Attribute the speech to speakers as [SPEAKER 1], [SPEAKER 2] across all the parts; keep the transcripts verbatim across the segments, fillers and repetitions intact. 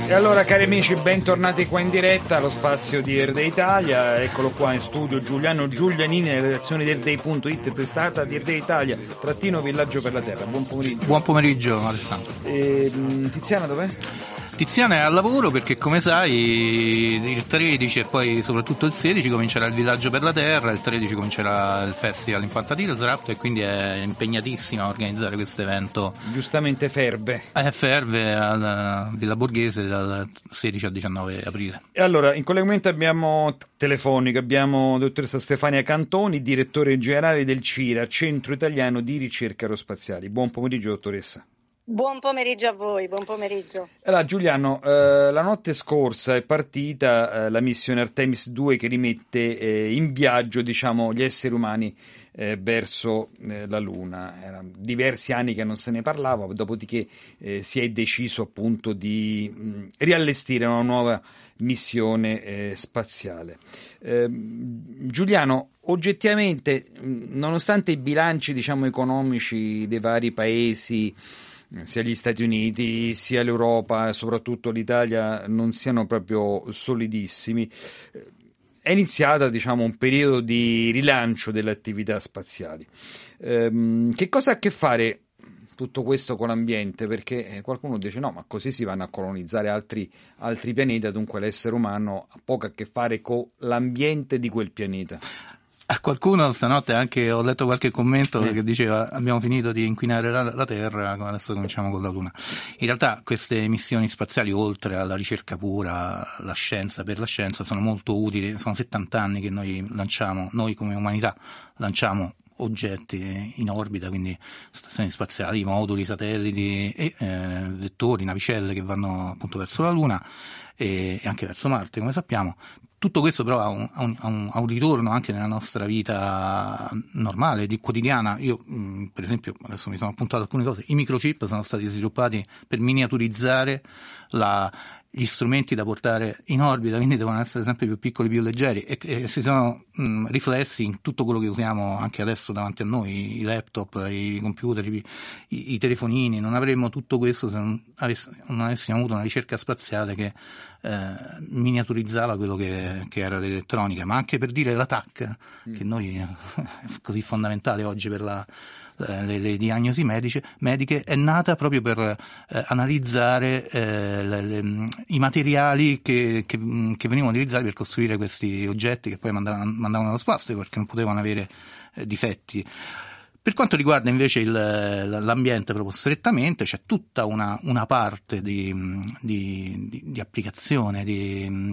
[SPEAKER 1] E allora, cari amici, bentornati qua in diretta allo spazio di Airday Italia. Eccolo qua in studio Giuliano Giulianini, nella redazione di Airday punto it, testata di Airday Italia, trattino Villaggio per la Terra. Buon pomeriggio.
[SPEAKER 2] Buon pomeriggio, Alessandro.
[SPEAKER 1] E, Tiziana dov'è?
[SPEAKER 2] Tiziana è al lavoro perché, come sai, il tredici e poi soprattutto il sedici comincerà il Villaggio per la Terra, il tredici comincerà il Festival Infantile Srapto e quindi è impegnatissima a organizzare questo evento.
[SPEAKER 1] Giustamente ferve.
[SPEAKER 2] Eh, ferve alla Villa Borghese dal sedici al diciannove aprile.
[SPEAKER 1] E allora, in collegamento abbiamo telefonico, abbiamo dottoressa Stefania Cantoni, direttore generale del CIRA, Centro Italiano di Ricerche Aerospaziali. Buon pomeriggio, dottoressa.
[SPEAKER 3] Buon pomeriggio a voi, buon pomeriggio.
[SPEAKER 1] Allora Giuliano, eh, la notte scorsa è partita eh, la missione Artemis due che rimette eh, in viaggio, diciamo, gli esseri umani eh, verso eh, la Luna. Erano diversi anni che non se ne parlava, dopodiché eh, si è deciso appunto di mh, riallestire una nuova missione eh, spaziale. Eh, Giuliano, oggettivamente, mh, nonostante i bilanci, diciamo, economici dei vari paesi, sia gli Stati Uniti, sia l'Europa e soprattutto l'Italia non siano proprio solidissimi, è iniziata, diciamo, un periodo di rilancio delle attività spaziali. Ehm, che cosa ha a che fare tutto questo con l'ambiente? Perché qualcuno dice no, ma così si vanno a colonizzare altri, altri pianeti, dunque l'essere umano ha poco a che fare con l'ambiente di quel pianeta.
[SPEAKER 2] A qualcuno stanotte anche ho letto qualche commento eh. che diceva abbiamo finito di inquinare la, la Terra, adesso cominciamo con la Luna. In realtà queste missioni spaziali, oltre alla ricerca pura, la scienza per la scienza, sono molto utili. Sono settanta anni che noi lanciamo, noi come umanità lanciamo oggetti in orbita, quindi stazioni spaziali, moduli, satelliti e eh, vettori, navicelle che vanno appunto verso la Luna e, e anche verso Marte, come sappiamo. Tutto questo però ha un, ha, un, ha, un, ha un ritorno anche nella nostra vita normale, di quotidiana. Io, mh, per esempio, adesso mi sono appuntato alcune cose, i microchip sono stati sviluppati per miniaturizzare la, gli strumenti da portare in orbita, quindi devono essere sempre più piccoli, più leggeri e, e si sono mh, riflessi in tutto quello che usiamo anche adesso davanti a noi, i laptop, i computer, i, i, i telefonini. Non avremmo tutto questo se non, avess- non avessimo avuto una ricerca spaziale che eh, miniaturizzava quello che, che era l'elettronica, ma anche per dire la T A C, mm. che noi è così fondamentale oggi per la Le, le diagnosi mediche, mediche è nata proprio per eh, analizzare eh, le, le, i materiali che, che, che venivano utilizzati per costruire questi oggetti che poi mandavano, mandavano nello spazio perché non potevano avere eh, difetti. Per quanto riguarda invece il, l'ambiente proprio strettamente, c'è tutta una, una parte di, di, di, di applicazione, di,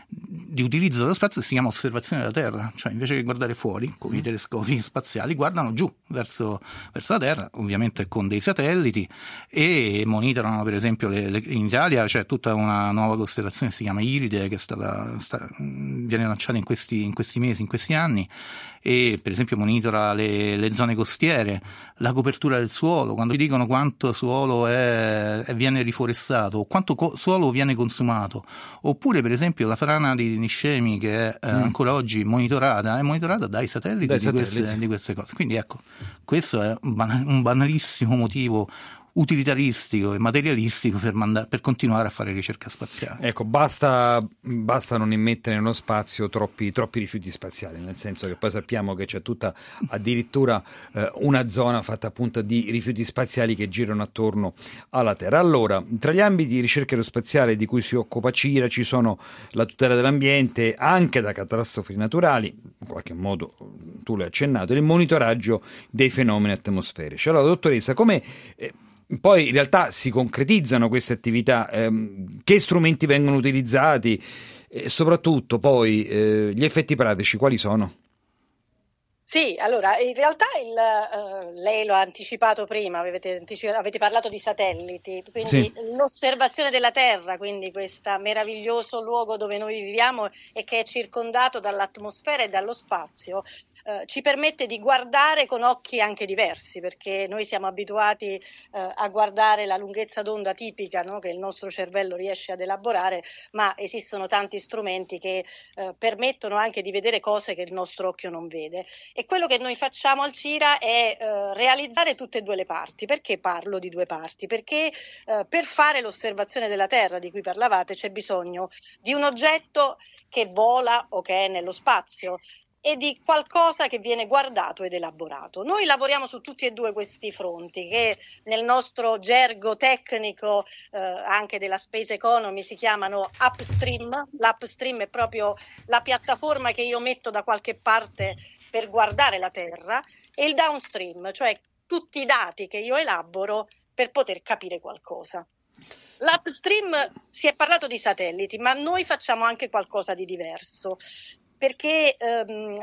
[SPEAKER 2] di utilizzo dello spazio che si chiama osservazione della Terra, cioè invece che guardare fuori con mm. i telescopi spaziali guardano giù verso, verso la Terra, ovviamente con dei satelliti, e monitorano per esempio le, le, in Italia c'è tutta una nuova costellazione che si chiama Iride che è stata, sta, viene lanciata in questi, in questi mesi, in questi anni, e per esempio monitora le, le zone costiere, la copertura del suolo, quando ti dicono quanto suolo è, viene riforestato o quanto co- suolo viene consumato, oppure per esempio la frana di Niscemi che è eh, mm. ancora oggi monitorata, è monitorata dai satelliti, dai di, satelliti. Queste, di queste cose. Quindi ecco, questo è un, ban- un banalissimo motivo utilitaristico e materialistico per, manda- per continuare a fare ricerca spaziale.
[SPEAKER 1] Ecco, basta, basta non immettere nello spazio troppi, troppi rifiuti spaziali, nel senso che poi sappiamo che c'è tutta addirittura eh, una zona fatta appunto di rifiuti spaziali che girano attorno alla Terra. Allora, tra gli ambiti di ricerca aerospaziale di cui si occupa CIRA ci sono la tutela dell'ambiente anche da catastrofi naturali, in qualche modo tu l'hai accennato, e il monitoraggio dei fenomeni atmosferici. Allora, dottoressa, come eh, poi in realtà si concretizzano queste attività, ehm, che strumenti vengono utilizzati e soprattutto poi eh, gli effetti pratici quali sono?
[SPEAKER 3] Sì, allora in realtà il, uh, lei lo ha anticipato prima, avete, anticipato, avete parlato di satelliti, quindi sì. L'osservazione della Terra, quindi questo meraviglioso luogo dove noi viviamo e che è circondato dall'atmosfera e dallo spazio, eh, ci permette di guardare con occhi anche diversi, perché noi siamo abituati eh, a guardare la lunghezza d'onda tipica, no? Che il nostro cervello riesce ad elaborare, ma esistono tanti strumenti che eh, permettono anche di vedere cose che il nostro occhio non vede. E quello che noi facciamo al CIRA è eh, realizzare tutte e due le parti. Perché parlo di due parti? Perché eh, per fare l'osservazione della Terra di cui parlavate c'è bisogno di un oggetto che vola o che è nello spazio e di qualcosa che viene guardato ed elaborato. Noi lavoriamo su tutti e due questi fronti, che nel nostro gergo tecnico eh, anche della space economy si chiamano upstream. L'upstream è proprio la piattaforma che io metto da qualche parte per guardare la Terra, e il downstream, cioè tutti i dati che io elaboro per poter capire qualcosa. L'upstream, si è parlato di satelliti, ma noi facciamo anche qualcosa di diverso, perché ehm,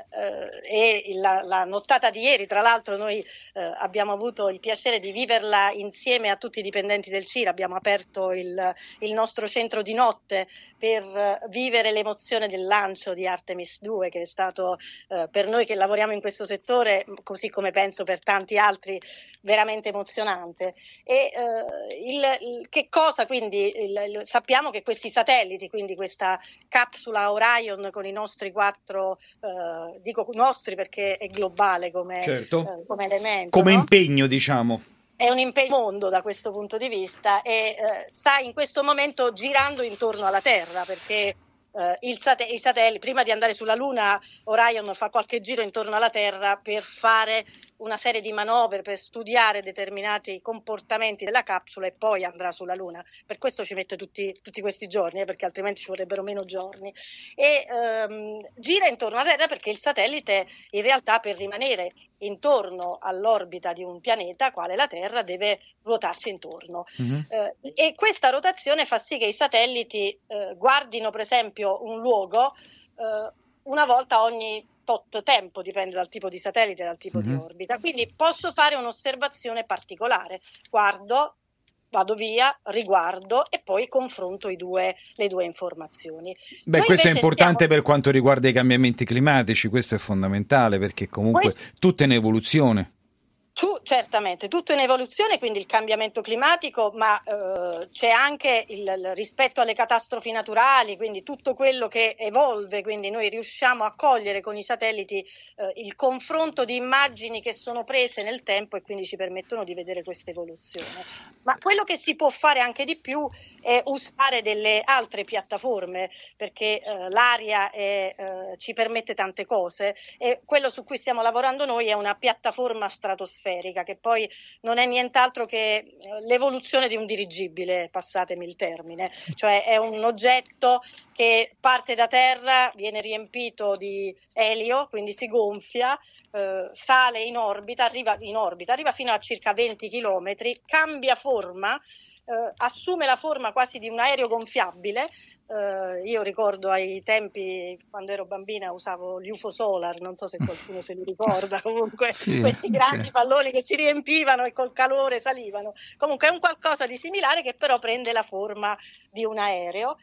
[SPEAKER 3] eh, e la, la nottata di ieri, tra l'altro, noi eh, abbiamo avuto il piacere di viverla insieme a tutti i dipendenti del CIRA. Abbiamo aperto il, il nostro centro di notte per vivere l'emozione del lancio di Artemis due, che è stato eh, per noi che lavoriamo in questo settore, così come penso per tanti altri, veramente emozionante. E eh, il, il, che cosa quindi il, il, sappiamo che questi satelliti, quindi questa capsula Orion con i nostri quattro, eh, dico nostri perché è globale come,
[SPEAKER 1] certo.
[SPEAKER 3] eh, come elemento,
[SPEAKER 1] come
[SPEAKER 3] no?
[SPEAKER 1] impegno, diciamo.
[SPEAKER 3] È un impegno mondo da questo punto di vista, e eh, sta in questo momento girando intorno alla Terra, perché eh, il, sat- il satellite, prima di andare sulla Luna, Orion fa qualche giro intorno alla Terra per fare una serie di manovre, per studiare determinati comportamenti della capsula, e poi andrà sulla Luna. Per questo ci mette tutti, tutti questi giorni, eh, perché altrimenti ci vorrebbero meno giorni. E ehm, gira intorno alla Terra perché il satellite, in realtà, per rimanere intorno all'orbita di un pianeta quale la Terra, deve ruotarci intorno. Mm-hmm. Eh, e questa rotazione fa sì che i satelliti eh, guardino, per esempio, un luogo eh, una volta ogni tot tempo, dipende dal tipo di satellite e dal tipo mm-hmm. di orbita. Quindi posso fare un'osservazione particolare, guardo, vado via, riguardo e poi confronto i due, le due informazioni.
[SPEAKER 1] Beh,
[SPEAKER 3] Noi
[SPEAKER 1] questo è importante
[SPEAKER 3] stiamo...
[SPEAKER 1] per quanto riguarda i cambiamenti climatici, questo è fondamentale, perché comunque questo... tutto è in evoluzione.
[SPEAKER 3] Tu, certamente, tutto in evoluzione, quindi il cambiamento climatico, ma eh, c'è anche il, il rispetto alle catastrofi naturali, quindi tutto quello che evolve, quindi noi riusciamo a cogliere con i satelliti eh, il confronto di immagini che sono prese nel tempo e quindi ci permettono di vedere questa evoluzione. Ma quello che si può fare anche di più è usare delle altre piattaforme, perché eh, l'aria è, eh, ci permette tante cose, e quello su cui stiamo lavorando noi è una piattaforma stratosferica, che poi non è nient'altro che l'evoluzione di un dirigibile, passatemi il termine, cioè è un oggetto che parte da terra, viene riempito di elio, quindi si gonfia, eh, sale in orbita, arriva in orbita, arriva fino a circa venti chilometri, cambia forma, eh, assume la forma quasi di un aereo gonfiabile. Uh, io ricordo ai tempi, quando ero bambina, usavo gli U F O Solar, non so se qualcuno se li ricorda, comunque
[SPEAKER 2] sì,
[SPEAKER 3] questi grandi
[SPEAKER 2] sì.
[SPEAKER 3] palloni che si riempivano e col calore salivano. Comunque è un qualcosa di similare che però prende la forma di un aereo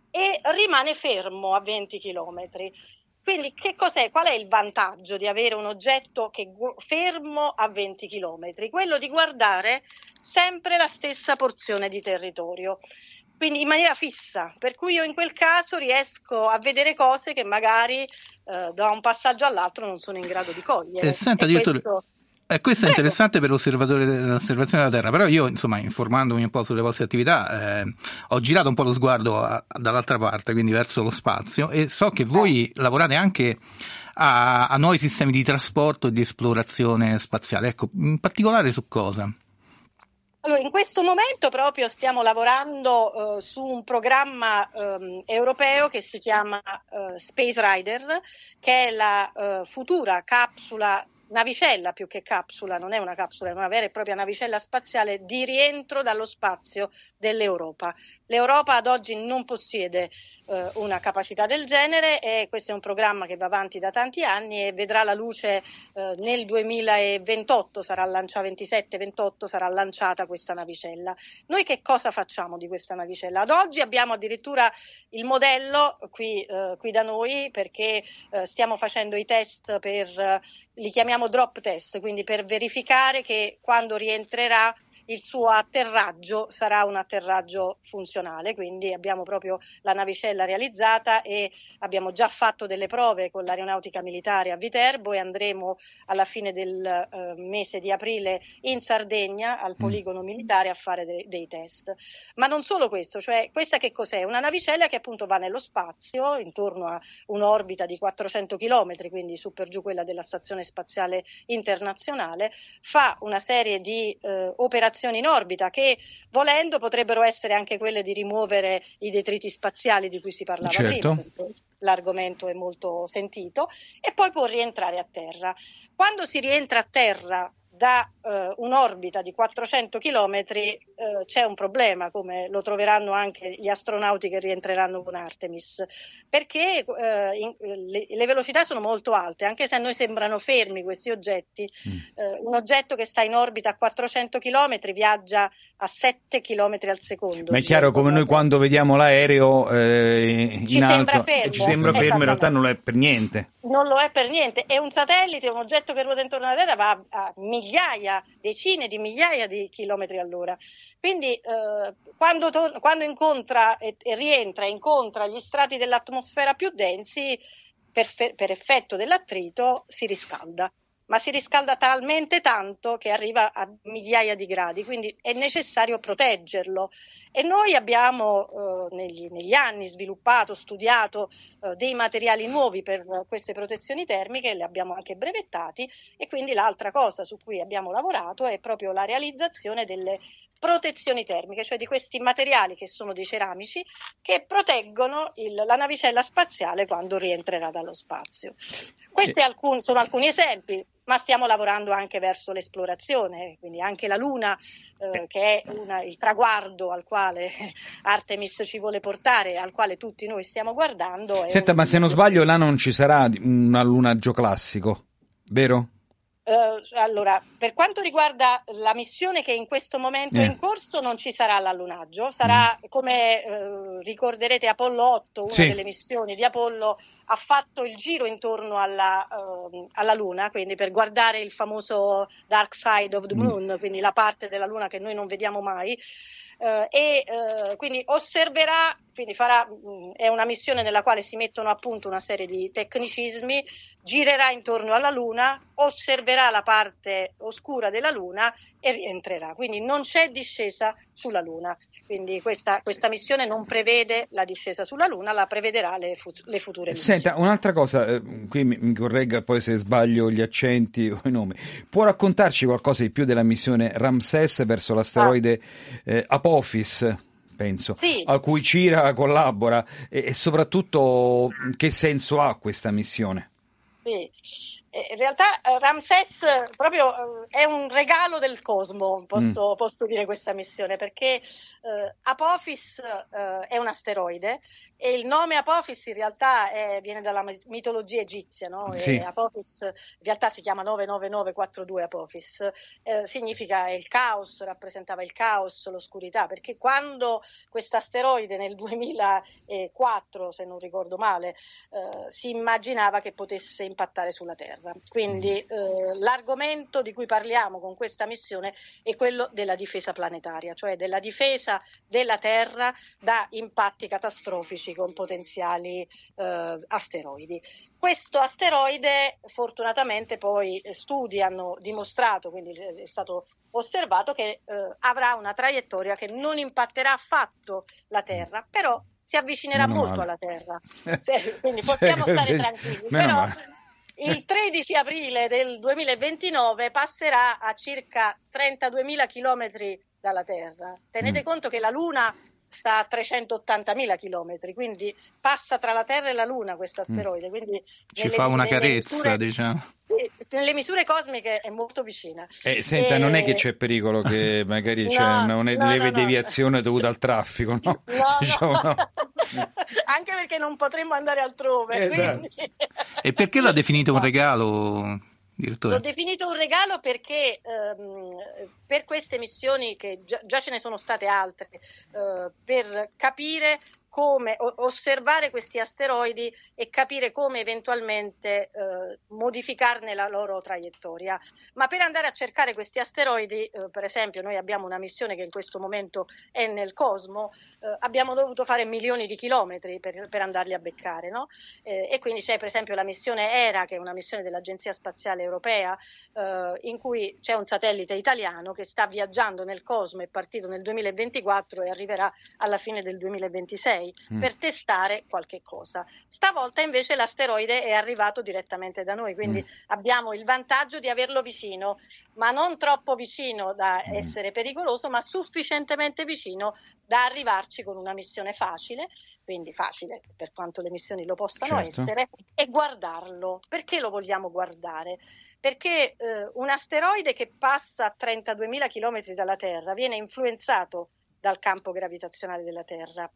[SPEAKER 3] e rimane fermo a venti chilometri. Quindi che cos'è? Qual è il vantaggio di avere un oggetto che gu- fermo a venti chilometri? Quello di guardare sempre la stessa porzione di territorio, quindi in maniera fissa, per cui io in quel caso riesco a vedere cose che magari eh, da un passaggio all'altro non sono in grado di cogliere.
[SPEAKER 2] Eh, senta,
[SPEAKER 3] e
[SPEAKER 2] direttore,
[SPEAKER 3] questo...
[SPEAKER 2] eh, questo è
[SPEAKER 3] Prego.
[SPEAKER 2] interessante per l'osservatore dell'osservazione della Terra, però io, insomma, informandomi un po' sulle vostre attività, eh, ho girato un po' lo sguardo a, dall'altra parte, quindi verso lo spazio, e so che voi eh. lavorate anche a, a nuovi sistemi di trasporto e di esplorazione spaziale. Ecco, in particolare su cosa?
[SPEAKER 3] Allora, in questo momento proprio stiamo lavorando uh, su un programma um, europeo che si chiama uh, Space Rider, che è la uh, futura capsula navicella più che capsula, non è una capsula, è una vera e propria navicella spaziale di rientro dallo spazio dell'Europa. L'Europa ad oggi non possiede eh, una capacità del genere e questo è un programma che va avanti da tanti anni e vedrà la luce eh, nel duemilaventotto, sarà lanciata ventisette ventotto, sarà lanciata questa navicella. Noi che cosa facciamo di questa navicella? Ad oggi abbiamo addirittura il modello qui, eh, qui da noi perché eh, stiamo facendo i test per, eh, li chiamiamo drop test, quindi per verificare che quando rientrerà il suo atterraggio sarà un atterraggio funzionale, quindi abbiamo proprio la navicella realizzata e abbiamo già fatto delle prove con l'aeronautica militare a Viterbo e andremo alla fine del eh, mese di aprile in Sardegna al poligono militare a fare de- dei test. Ma non solo questo, cioè questa che cos'è? Una navicella che appunto va nello spazio intorno a un'orbita di quattrocento chilometri, quindi su per giù quella della Stazione Spaziale Internazionale, fa una serie di eh, operazioni in orbita che volendo potrebbero essere anche quelle di rimuovere i detriti spaziali di cui si parlava
[SPEAKER 1] certo.
[SPEAKER 3] prima, perché l'argomento è molto sentito, e poi può rientrare a terra. Quando si rientra a terra da eh, un'orbita di quattrocento chilometri eh, c'è un problema, come lo troveranno anche gli astronauti che rientreranno con Artemis, perché eh, in, le, le velocità sono molto alte, anche se a noi sembrano fermi questi oggetti. Mm. Eh, un oggetto che sta in orbita a quattrocento chilometri viaggia a sette chilometri al secondo.
[SPEAKER 1] Ma è chiaro, come noi quando vediamo l'aereo eh,
[SPEAKER 3] ci
[SPEAKER 1] in
[SPEAKER 3] sembra
[SPEAKER 1] alto,
[SPEAKER 3] fermo,
[SPEAKER 1] ci sembra fermo, in realtà non lo è per niente.
[SPEAKER 3] Non lo è per niente, è un satellite, un oggetto che ruota intorno alla Terra, va a, a migliaia, decine di migliaia di chilometri all'ora. Quindi eh, quando, to- quando incontra e, e rientra e incontra gli strati dell'atmosfera più densi, per, fe- per effetto dell'attrito si riscalda. Ma si riscalda talmente tanto che arriva a migliaia di gradi, quindi è necessario proteggerlo. E noi abbiamo eh, negli, negli anni sviluppato, studiato eh, dei materiali nuovi per queste protezioni termiche, li abbiamo anche brevettati, e quindi l'altra cosa su cui abbiamo lavorato è proprio la realizzazione delle protezioni termiche, cioè di questi materiali che sono dei ceramici che proteggono il, la navicella spaziale quando rientrerà dallo spazio. Questi alcun, sono alcuni esempi, ma stiamo lavorando anche verso l'esplorazione, quindi anche la Luna, eh, che è una, il traguardo al quale Artemis ci vuole portare, al quale tutti noi stiamo guardando.
[SPEAKER 1] Senta, ma se non sbaglio là non ci sarà un allunaggio classico, vero?
[SPEAKER 3] Uh, allora, per quanto riguarda la missione che in questo momento
[SPEAKER 1] eh.
[SPEAKER 3] è in corso, non ci sarà l'allunaggio, sarà mm. come uh, ricorderete Apollo otto, una
[SPEAKER 1] sì.
[SPEAKER 3] delle missioni di Apollo, ha fatto il giro intorno alla, uh, alla Luna, quindi per guardare il famoso Dark Side of the Moon, mm. quindi la parte della Luna che noi non vediamo mai. Uh, e uh, quindi osserverà, quindi farà, mh, è una missione nella quale si mettono a punto una serie di tecnicismi, girerà intorno alla Luna, osserverà la parte oscura della Luna e rientrerà, quindi non c'è discesa sulla Luna, quindi questa, questa missione non prevede la discesa sulla Luna, la prevederà le, fut- le future missioni.
[SPEAKER 1] Senta, un'altra cosa, eh, qui mi, mi corregga poi se sbaglio gli accenti o i nomi, può raccontarci qualcosa di più della missione Ramses verso l'asteroide ah. eh, Apophis, penso,
[SPEAKER 3] sì.
[SPEAKER 1] a cui Cira collabora e, e soprattutto che senso ha questa missione?
[SPEAKER 3] Sì. In realtà Ramses proprio è un regalo del cosmo, posso, mm. posso dire questa missione, perché eh, Apophis eh, è un asteroide e il nome Apophis in realtà è, viene dalla mitologia egizia, no?
[SPEAKER 1] Sì.
[SPEAKER 3] E Apophis in realtà si chiama nove nove nove quattro due Apophis, eh, significa il caos, rappresentava il caos, l'oscurità, perché quando questo asteroide nel duemilaquattro, se non ricordo male, eh, si immaginava che potesse impattare sulla Terra. Quindi eh, l'argomento di cui parliamo con questa missione è quello della difesa planetaria, cioè della difesa della Terra da impatti catastrofici con potenziali eh, asteroidi. Questo asteroide fortunatamente poi studi hanno dimostrato, quindi è stato osservato che eh, avrà una traiettoria che non impatterà affatto la Terra, però si avvicinerà
[SPEAKER 1] Meno
[SPEAKER 3] molto
[SPEAKER 1] male.
[SPEAKER 3] alla Terra, cioè, quindi possiamo cioè, stare tranquilli. Però
[SPEAKER 1] male.
[SPEAKER 3] il tredici aprile del duemilaventinove passerà a circa trentaduemila chilometri dalla Terra. Tenete mm. conto che la Luna sta a trecentottantamila chilometri, quindi passa tra la Terra e la Luna questo asteroide. Quindi
[SPEAKER 2] ci
[SPEAKER 3] nelle,
[SPEAKER 2] fa una
[SPEAKER 3] nelle
[SPEAKER 2] carezza,
[SPEAKER 3] misure,
[SPEAKER 2] diciamo.
[SPEAKER 3] Sì, nelle misure cosmiche è molto vicina.
[SPEAKER 1] Eh, senta,
[SPEAKER 3] e...
[SPEAKER 1] non è che c'è pericolo che magari
[SPEAKER 3] no,
[SPEAKER 1] c'è una, una
[SPEAKER 3] no,
[SPEAKER 1] leve
[SPEAKER 3] no, no.
[SPEAKER 1] deviazione dovuta al traffico, no?
[SPEAKER 3] No,
[SPEAKER 1] Diciamo,
[SPEAKER 3] no.
[SPEAKER 1] no.
[SPEAKER 3] Anche perché non potremmo andare altrove.
[SPEAKER 1] Esatto.
[SPEAKER 3] Quindi...
[SPEAKER 2] E perché l'ha definito un
[SPEAKER 3] No.
[SPEAKER 2] regalo, direttore?
[SPEAKER 3] L'ho definito un regalo perché ehm, per queste missioni, che già, già ce ne sono state altre, eh, per capire come osservare questi asteroidi e capire come eventualmente eh, modificarne la loro traiettoria. Ma per andare a cercare questi asteroidi, eh, per esempio noi abbiamo una missione che in questo momento è nel cosmo, eh, abbiamo dovuto fare milioni di chilometri per, per andarli a beccare, no? Eh, e quindi c'è per esempio la missione ERA, che è una missione dell'Agenzia Spaziale Europea, eh, in cui c'è un satellite italiano che sta viaggiando nel cosmo, è partito nel duemilaventiquattro e arriverà alla fine del duemilaventisei. Mm. Per testare qualche cosa. Stavolta invece l'asteroide è arrivato direttamente da noi, quindi mm. abbiamo il vantaggio di averlo vicino, ma non troppo vicino da mm. essere pericoloso, ma sufficientemente vicino da arrivarci con una missione facile, quindi facile per quanto le missioni lo possano certo. essere, e guardarlo. Perché lo vogliamo guardare? Perché eh, un asteroide che passa a trentaduemila chilometri dalla Terra viene influenzato dal campo gravitazionale della Terra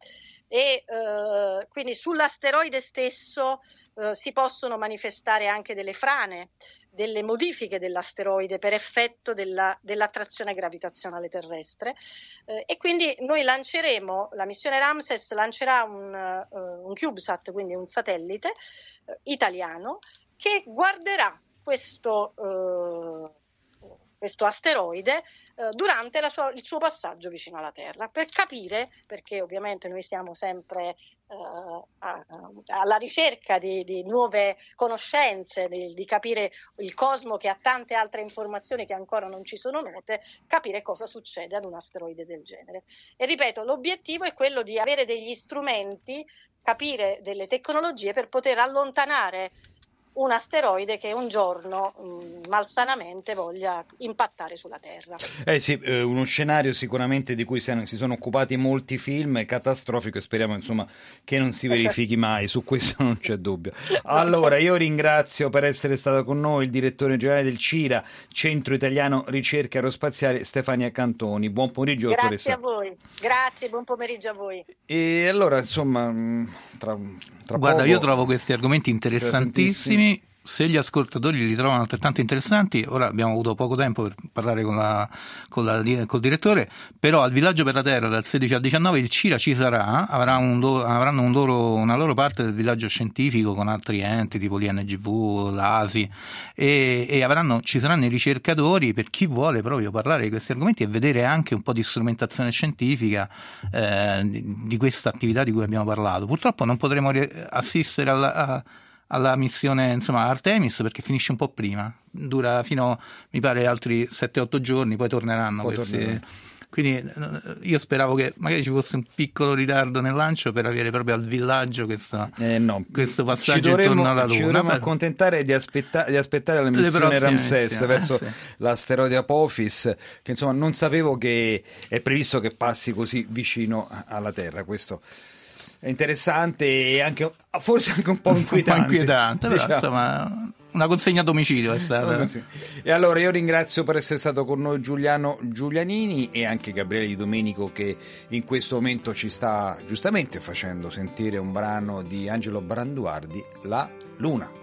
[SPEAKER 3] e eh, quindi sull'asteroide stesso eh, si possono manifestare anche delle frane, delle modifiche dell'asteroide per effetto della, dell'attrazione gravitazionale terrestre eh, e quindi noi lanceremo, la missione Ramses lancerà un, uh, un CubeSat, quindi un satellite uh, italiano che guarderà questo uh, questo asteroide eh, durante la sua, il suo passaggio vicino alla Terra, per capire, perché ovviamente noi siamo sempre eh, a, alla ricerca di, di nuove conoscenze, di, di capire il cosmo che ha tante altre informazioni che ancora non ci sono note, capire cosa succede ad un asteroide del genere. E ripeto, l'obiettivo è quello di avere degli strumenti, capire delle tecnologie per poter allontanare un asteroide che un giorno mh, malsanamente voglia impattare sulla Terra.
[SPEAKER 1] Eh sì, eh, uno scenario sicuramente di cui si, si sono occupati molti film, catastrofico, e speriamo insomma che non si verifichi mai, su questo non c'è dubbio. Allora, io ringrazio per essere stata con noi il direttore generale del CIRA, Centro Italiano Ricerche Aerospaziali, Stefania Cantoni. Buon pomeriggio,
[SPEAKER 3] dottoressa.
[SPEAKER 1] Grazie a
[SPEAKER 3] voi, grazie, buon pomeriggio a voi.
[SPEAKER 1] E allora, insomma, tra, tra
[SPEAKER 2] Guarda,
[SPEAKER 1] poco...
[SPEAKER 2] io trovo questi argomenti interessantissimi. Se gli ascoltatori li trovano altrettanto interessanti, ora abbiamo avuto poco tempo per parlare con la, con la, col direttore, però al Villaggio per la Terra dal sedici al diciannove il CIRA ci sarà, avrà un do, avranno un loro, una loro parte del villaggio scientifico con altri enti tipo l'I N G V, l'A S I e, e avranno, ci saranno i ricercatori per chi vuole proprio parlare di questi argomenti e vedere anche un po' di strumentazione scientifica eh, di, di questa attività di cui abbiamo parlato. Purtroppo non potremo assistere alla, a, alla missione insomma Artemis perché finisce un po' prima, dura fino mi pare altri sette otto giorni, poi torneranno poi questi torneranno. Quindi io speravo che magari ci fosse un piccolo ritardo nel lancio per avere proprio al villaggio questa, eh no. questo passaggio dovremmo, intorno alla Luna.
[SPEAKER 1] Ci dovremmo accontentare di, aspetta, di aspettare la missione Ramses missioni, verso eh, sì. l'asteroide Apophis, che insomma non sapevo che è previsto che passi così vicino alla Terra. Questo è interessante e anche forse anche un po' inquietante.
[SPEAKER 2] Un po' inquietante, diciamo. Però insomma una consegna a domicilio è stata.
[SPEAKER 1] Sì. E allora io ringrazio per essere stato con noi Giuliano Giulianini e anche Gabriele Di Domenico, che in questo momento ci sta giustamente facendo sentire un brano di Angelo Branduardi, La Luna.